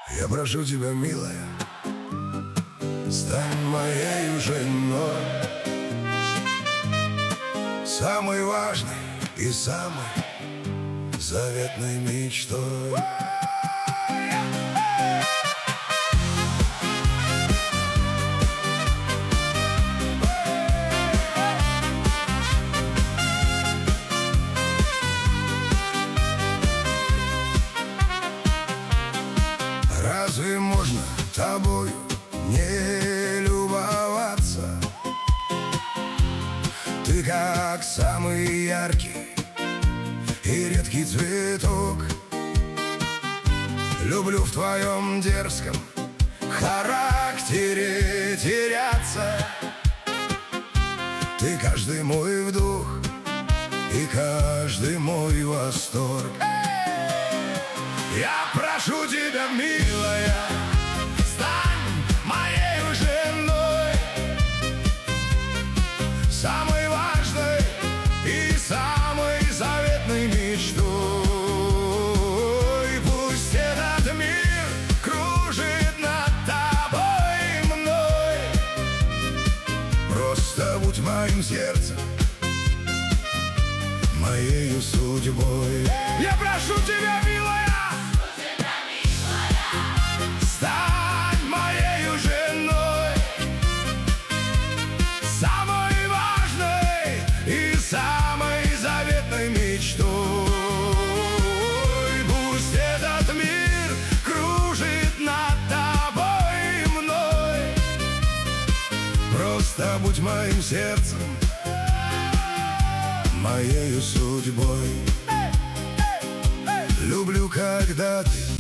Я прошу тебя, милая, стань моей женой, самой важной и самой заветной мечтой. Разве можно тобою не любоваться? Ты как самый яркий и редкий цветок. Люблю в твоем дерзком характере теряться. Ты каждый мой вдох и каждый мой восторг. Я прошу тебя, милая, стань моей женой, самой важной и самой заветной мечтой. Пусть этот мир кружит над тобой и мной. Просто будь моим сердцем, моею судьбой. Я прошу тебя, милая, стань моею женой, самой важной и самой заветной мечтой. Пусть этот мир кружит над тобой и мной. Просто будь моим сердцем, моею судьбой. Люблю, когда ты